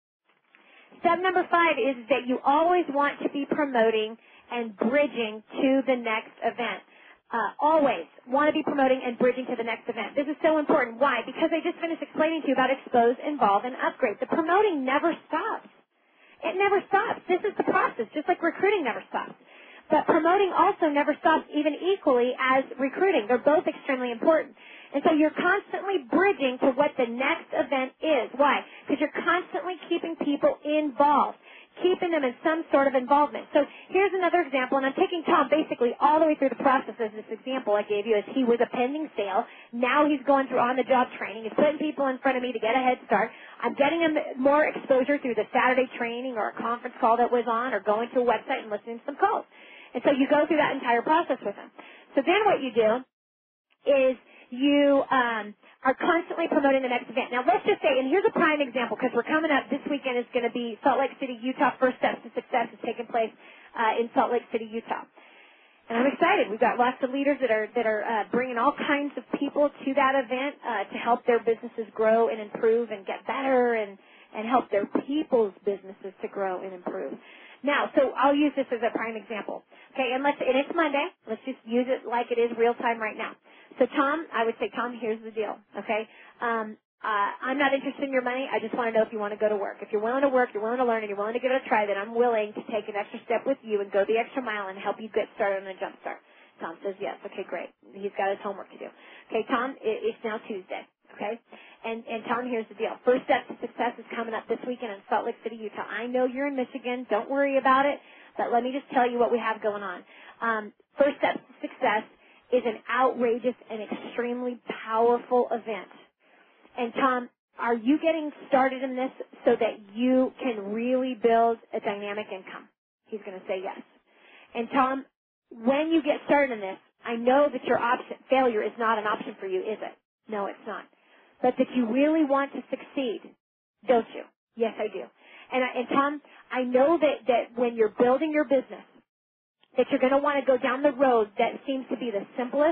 Step number five is that you always want to be promoting and bridging to the next event. Uh, always want to be promoting and bridging to the next event. This is so important. Why? Because I just finished explaining to you about expose, involve, and upgrade. The promoting never stops. It never stops. This is the process, just like recruiting never stops. But promoting also never stops, even equally as recruiting. They're both extremely important. And so you're constantly bridging to what the next event is. Why? Because you're constantly keeping people involved, keeping them in some sort of involvement. So here's another example, and I'm taking Tom basically all the way through the process as this example I gave you as he was a pending sale. Now he's going through on-the-job training. He's putting people in front of me to get a head start. I'm getting him more exposure through the Saturday training or a conference call that was on or going to a website and listening to some calls. And so you go through that entire process with him. So then what you do is you um, are constantly promoting the next event. Now, let's just say, and here's a prime example, because we're coming up, this weekend is going to be Salt Lake City, Utah. First Steps to Success is taking place uh, in Salt Lake City, Utah. And I'm excited. We've got lots of leaders that are that are uh, bringing all kinds of people to that event uh, to help their businesses grow and improve and get better and, and help their people's businesses to grow and improve. Now, so I'll use this as a prime example. Okay, and, let's, and it's Monday. Let's just use it like it is real time right now. So, Tom, I would say, Tom, here's the deal, okay? Um, uh, I'm not interested in your money. I just want to know if you want to go to work. If you're willing to work, you're willing to learn, and you're willing to give it a try, then I'm willing to take an extra step with you and go the extra mile and help you get started on a jump start. Tom says yes. Okay, great. He's got his homework to do. Okay, Tom, it, it's now Tuesday, okay? And, and, Tom, here's the deal. First Step to Success is coming up this weekend in Salt Lake City, Utah. I know you're in Michigan. Don't worry about it, but let me just tell you what we have going on. Um, First Step to Success is an outrageous and extremely powerful event. And, Tom, are you getting started in this so that you can really build a dynamic income? He's going to say yes. And, Tom, when you get started in this, I know that your option, failure is not an option for you, is it? No, it's not. But that you really want to succeed, don't you? Yes, I do. And, and Tom, I know that, that when you're building your business, that you're going to want to go down the road that seems to be the simplest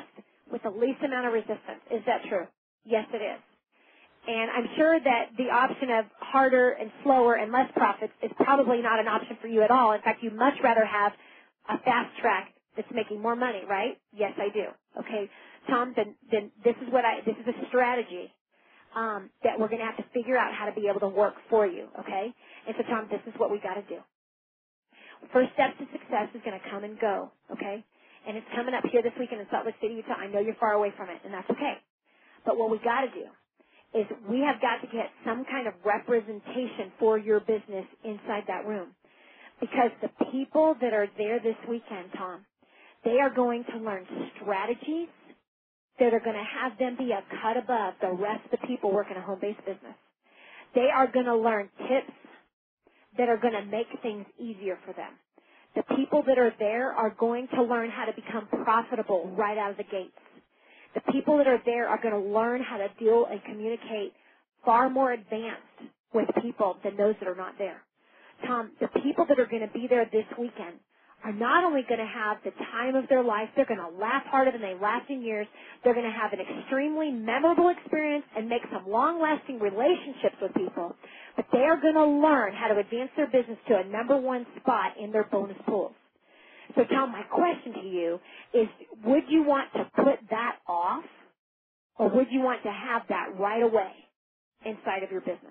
with the least amount of resistance. Is that true? Yes, it is. And I'm sure that the option of harder and slower and less profits is probably not an option for you at all. In fact, you'd much rather have a fast track that's making more money, right? Yes, I do. Okay, Tom, then, then this is what I, this is a strategy um, that we're going to have to figure out how to be able to work for you, okay? And so, Tom, this is what we got to do. First Steps to Success is going to come and go, okay? And it's coming up here this weekend in Salt Lake City, Utah. I know you're far away from it, and that's okay. But what we got to do is we have got to get some kind of representation for your business inside that room. Because the people that are there this weekend, Tom, they are going to learn strategies that are going to have them be a cut above the rest of the people working a home-based business. They are going to learn tips that are going to make things easier for them. The people that are there are going to learn how to become profitable right out of the gates. The people that are there are going to learn how to deal and communicate far more advanced with people than those that are not there. Tom, the people that are going to be there this weekend are not only going to have the time of their life, they're going to laugh harder than they laughed in years, they're going to have an extremely memorable experience and make some long-lasting relationships with people, but they are going to learn how to advance their business to a number one spot in their bonus pools. So, Tom, my question to you is, would you want to put that off, or would you want to have that right away inside of your business?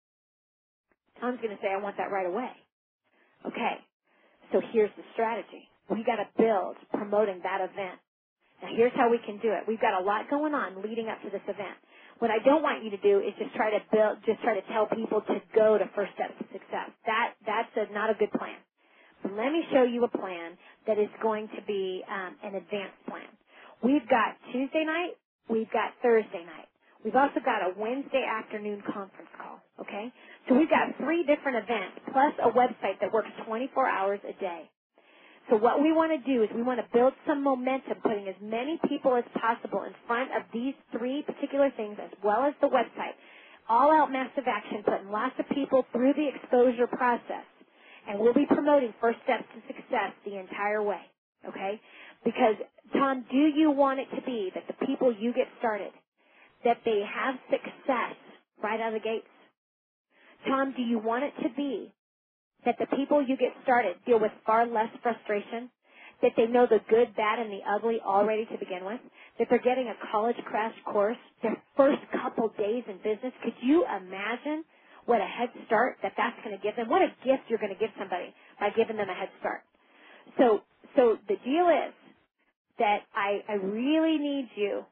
Tom's going to say, I want that right away. Okay, so here's the strategy. We've got to build promoting that event. Now, here's how we can do it. We've got a lot going on leading up to this event. What I don't want you to do is just try to build, just try to tell people to go to First Steps to Success. That, that's a, not a good plan. But let me show you a plan that is going to be um, an advanced plan. We've got Tuesday night. We've got Thursday night. We've also got a Wednesday afternoon conference call, okay? So we've got three different events plus a website that works twenty-four hours a day. So what we want to do is we want to build some momentum, putting as many people as possible in front of these three particular things as well as the website. All-out massive action, putting lots of people through the exposure process. And we'll be promoting First Steps to Success the entire way, okay? Because, Tom, do you want it to be that the people you get started, that they have success right out of the gates? Tom, do you want it to be that the people you get started deal with far less frustration, that they know the good, bad, and the ugly already to begin with, that they're getting a college crash course their first couple days in business? Could you imagine what a head start that that's going to give them? What a gift you're going to give somebody by giving them a head start. So, so the deal is that I, I really need you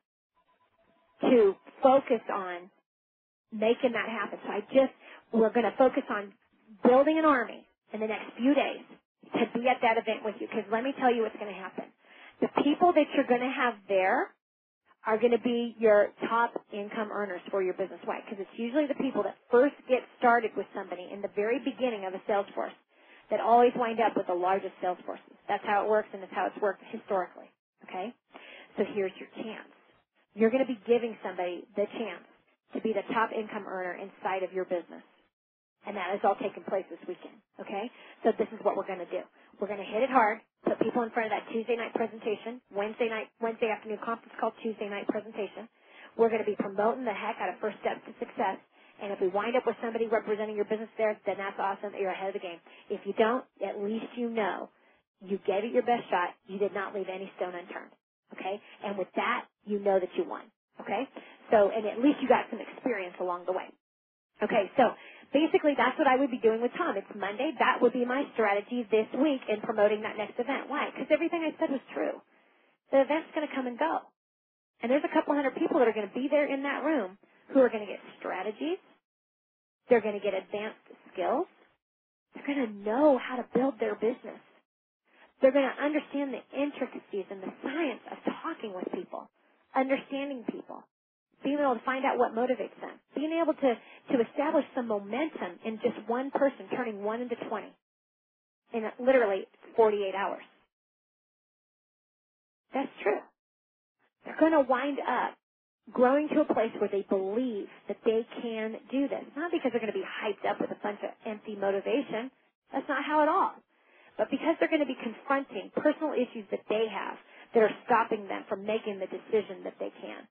to focus on making that happen. So I just, we're going to focus on building an army in the next few days to be at that event with you, because let me tell you what's going to happen. The people that you're going to have there are going to be your top income earners for your business. Why? Because it's usually the people that first get started with somebody in the very beginning of a sales force that always wind up with the largest sales forces. That's how it works, and that's how it's worked historically. Okay? So here's your chance. You're going to be giving somebody the chance to be the top income earner inside of your business. And that is all taking place this weekend. Okay? So this is what we're going to do. We're going to hit it hard, put people in front of that Tuesday night presentation, Wednesday night, Wednesday afternoon conference call, Tuesday night presentation. We're going to be promoting the heck out of First Steps to Success. And if we wind up with somebody representing your business there, then that's awesome. You're ahead of the game. If you don't, at least you know you gave it your best shot. You did not leave any stone unturned. Okay? And with that, you know that you won. Okay? So, and at least you got some experience along the way. Okay, so basically that's what I would be doing with Tom. It's Monday. That would be my strategy this week in promoting that next event. Why? Because everything I said was true. The event's going to come and go. And there's a couple hundred people that are going to be there in that room who are going to get strategies. They're going to get advanced skills. They're going to know how to build their business. They're going to understand the intricacies and the science of talking with people, understanding people, being able to find out what motivates them, being able to, to establish some momentum in just one person turning one into twenty in literally forty-eight hours. That's true. They're going to wind up growing to a place where they believe that they can do this. Not because they're going to be hyped up with a bunch of empty motivation. That's not how at all. But because they're going to be confronting personal issues that they have, that are stopping them from making the decision that they can.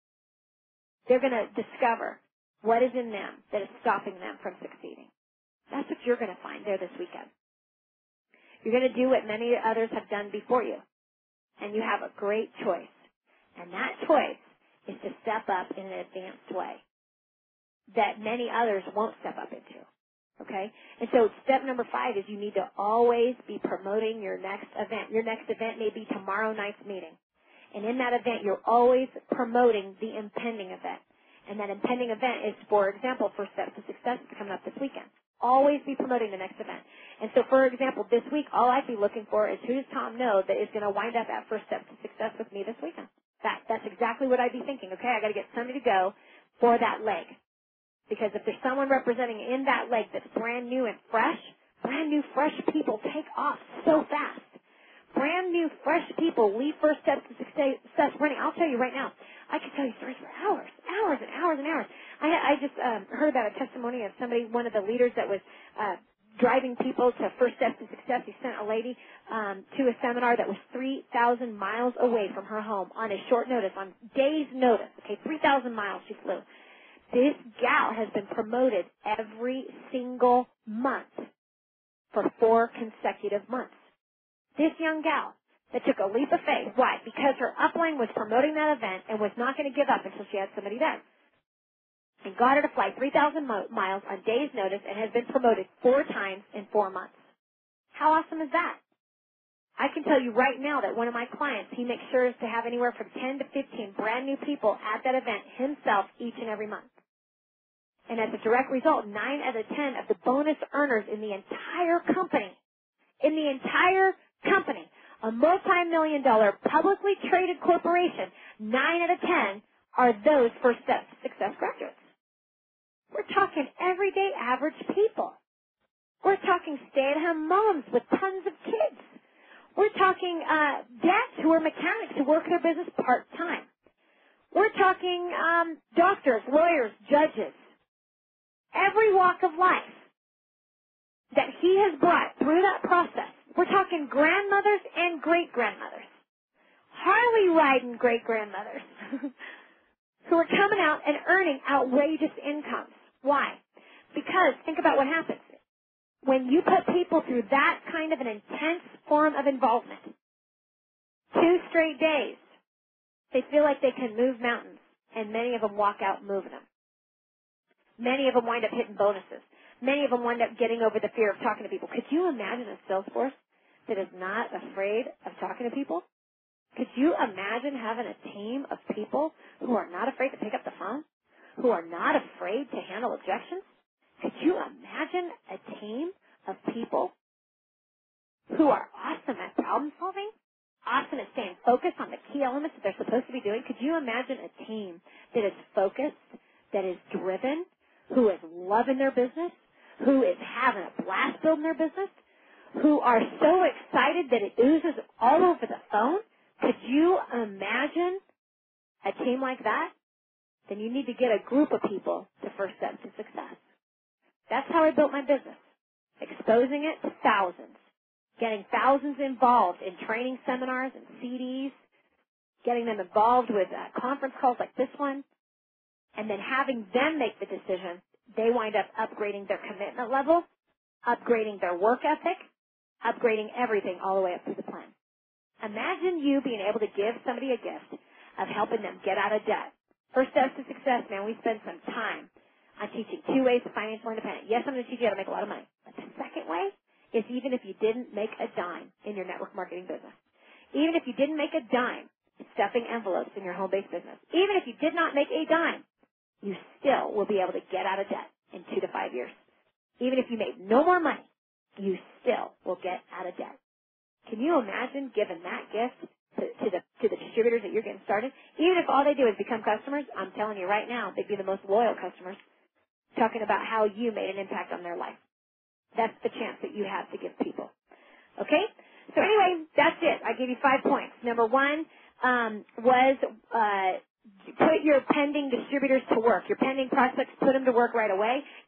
They're going to discover what is in them that is stopping them from succeeding. That's what you're going to find there this weekend. You're going to do what many others have done before you, and you have a great choice. And that choice is to step up in an advanced way that many others won't step up into. Okay? And so step number five is you need to always be promoting your next event. Your next event may be tomorrow night's meeting. And in that event, you're always promoting the impending event. And that impending event is, for example, First Steps to Success coming up this weekend. Always be promoting the next event. And so, for example, this week, all I'd be looking for is who does Tom know that is going to wind up at First Steps to Success with me this weekend? That, that's exactly what I'd be thinking. Okay, I got to get somebody to go for that leg. Because if there's someone representing in that leg that's brand new and fresh, brand new, fresh people take off so fast. Brand new, fresh people leave First Steps to Success running. I'll tell you right now, I could tell you stories for hours, hours and hours and hours. I, I just um, heard about a testimony of somebody, one of the leaders that was uh, driving people to First Steps to Success. He sent a lady um, to a seminar that was three thousand miles away from her home on a short notice, on days' notice. Okay, three thousand miles she flew. This gal has been promoted every single month for four consecutive months. This young gal that took a leap of faith. Why? Because her upline was promoting that event and was not going to give up until she had somebody there. And got her to fly three thousand miles on days' notice and has been promoted four times in four months. How awesome is that? I can tell you right now that one of my clients, he makes sure to have anywhere from ten to fifteen brand new people at that event himself each and every month. And as a direct result, nine out of ten of the bonus earners in the entire company, in the entire company, a multi-million dollar publicly traded corporation, nine out of ten are those First Steps to Success graduates. We're talking everyday average people. We're talking stay-at-home moms with tons of kids. We're talking uh, dads who are mechanics who work their business part-time. We're talking um, doctors, lawyers, judges. Every walk of life that he has brought through that process. We're talking grandmothers and great-grandmothers. Harley-riding great-grandmothers who are coming out and earning outrageous incomes. Why? Because think about what happens. When you put people through that kind of an intense form of involvement, two straight days, they feel like they can move mountains, and many of them walk out moving them. Many of them wind up hitting bonuses. Many of them wind up getting over the fear of talking to people. Could you imagine a sales force that is not afraid of talking to people? Could you imagine having a team of people who are not afraid to pick up the phone? Who are not afraid to handle objections? Could you imagine a team of people who are awesome at problem solving? Awesome at staying focused on the key elements that they're supposed to be doing? Could you imagine a team that is focused, that is driven, who is loving their business, who is having a blast building their business, who are so excited that it oozes all over the phone? Could you imagine a team like that? Then you need to get a group of people to First Steps to Success. That's how I built my business, exposing it to thousands, getting thousands involved in training seminars and C Ds, getting them involved with uh, conference calls like this one, and then having them make the decision. They wind up upgrading their commitment level, upgrading their work ethic, upgrading everything all the way up through the plan. Imagine you being able to give somebody a gift of helping them get out of debt. First Steps to Success, man, we spend some time on teaching two ways to financial independence. Yes, I'm going to teach you how to make a lot of money. But the second way is even if you didn't make a dime in your network marketing business, even if you didn't make a dime stuffing envelopes in your home-based business, even if you did not make a dime, you still will be able to get out of debt in two to five years. Even if you made no more money, you still will get out of debt. Can you imagine giving that gift to, to the to the distributors that you're getting started? Even if all they do is become customers, I'm telling you right now, they'd be the most loyal customers, talking about how you made an impact on their life. That's the chance that you have to give people. Okay? So anyway, that's it. I gave you five points. Number one um, was uh, put your pending distributors to work. Your pending prospects, put them to work right away.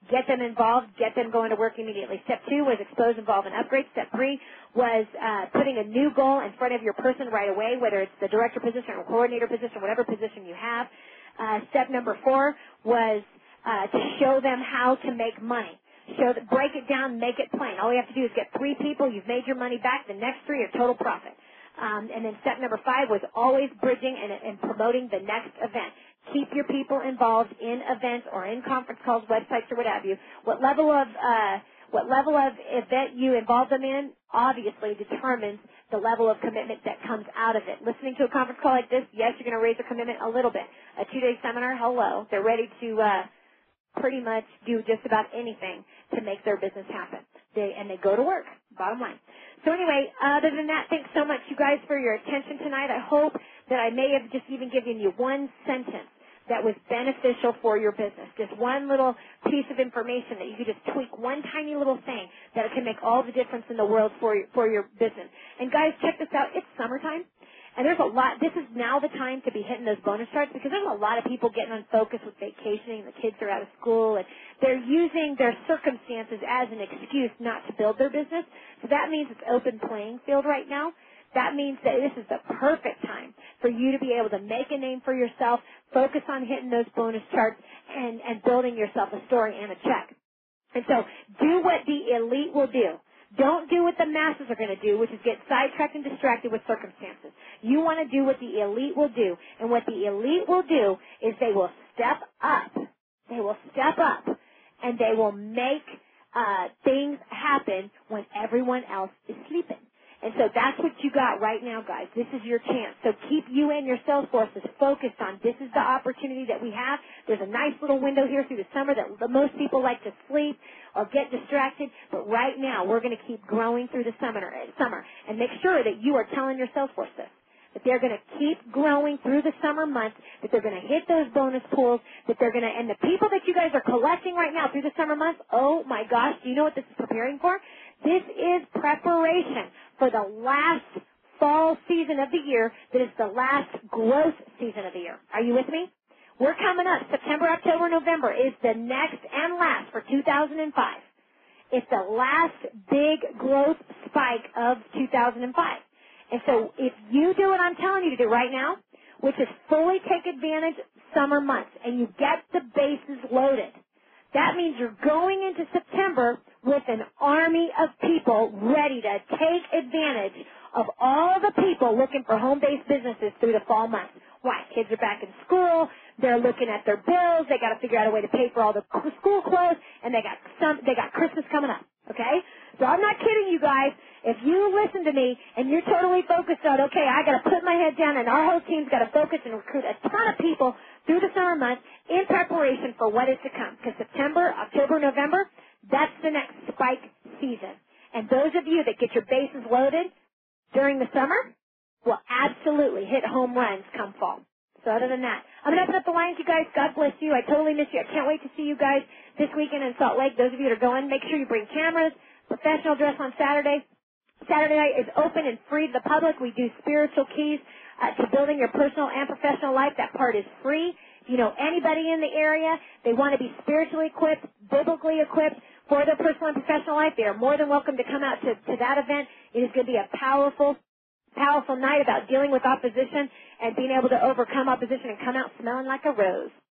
get them involved, get them going to work immediately. Step two was expose, involve, and upgrade. Step three was uh, putting a new goal in front of your person right away, whether it's the director position or coordinator position, whatever position you have. Uh, step number four was uh, to show them how to make money. Show that, break it down, make it plain. All you have to do is get three people. You've made your money back. The next three are total profit. Um, and then step number five was always bridging and, and promoting the next event. Keep your people involved in events or in conference calls, websites, or what have you. What level of uh, what level of event you involve them in obviously determines the level of commitment that comes out of it. Listening to a conference call like this, yes, you're going to raise their commitment a little bit. A two-day seminar, hello, they're ready to uh, pretty much do just about anything to make their business happen. They, and they go to work, bottom line. So anyway, other than that, thanks so much, you guys, for your attention tonight. I hope that I may have just even given you one sentence that was beneficial for your business. Just one little piece of information that you could just tweak, one tiny little thing that can make all the difference in the world for your, for your business. And guys, check this out. It's summertime. And there's a lot, this is now the time to be hitting those bonus charts because there's a lot of people getting unfocused with vacationing. The kids are out of school and they're using their circumstances as an excuse not to build their business. So that means it's open playing field right now. That means that this is the perfect time for you to be able to make a name for yourself, focus on hitting those bonus charts, and, and building yourself a story and a check. And so do what the elite will do. Don't do what the masses are going to do, which is get sidetracked and distracted with circumstances. You want to do what the elite will do. And what the elite will do is they will step up. They will step up, and they will make uh, things happen when everyone else is sleeping. And so that's what you got right now, guys. This is your chance. So keep you and your sales forces focused on this is the opportunity that we have. There's a nice little window here through the summer that the most people like to sleep or get distracted. But right now, we're going to keep growing through the summer, summer. And make sure that you are telling your sales force this, that they're going to keep growing through the summer months, that they're going to hit those bonus pools, that they're going to, and the people that you guys are collecting right now through the summer months, oh my gosh, do you know what this is preparing for? This is preparation for the last fall season of the year that is the last growth season of the year. Are you with me? We're coming up. September, October, November is the next and last for two thousand five. It's the last big growth spike of two thousand five. And so if you do what I'm telling you to do right now, which is fully take advantage summer months, and you get the bases loaded, that means you're going into September with an army of people ready to take advantage of all the people looking for home-based businesses through the fall months. Why? Kids are back in school. They're looking at their bills. They got to figure out a way to pay for all the school clothes, and they got some. They got Christmas coming up. Okay? So I'm not kidding you guys. If you listen to me and you're totally focused on, okay, I got to put my head down, and our whole team's got to focus and recruit a ton of people through the summer months in preparation for what is to come. Because September, October, November, that's the next spike season. And those of you that get your bases loaded during the summer will absolutely hit home runs come fall. So other than that, I'm going to open up the lines, you guys. God bless you. I totally miss you. I can't wait to see you guys this weekend in Salt Lake. Those of you that are going, make sure you bring cameras, professional dress on Saturday. Saturday night is open and free to the public. We do spiritual keys uh, to building your personal and professional life. That part is free. If you know anybody in the area, they want to be spiritually equipped, biblically equipped for their personal and professional life, they are more than welcome to come out to, to that event. It is going to be a powerful, powerful night about dealing with opposition and being able to overcome opposition and come out smelling like a rose.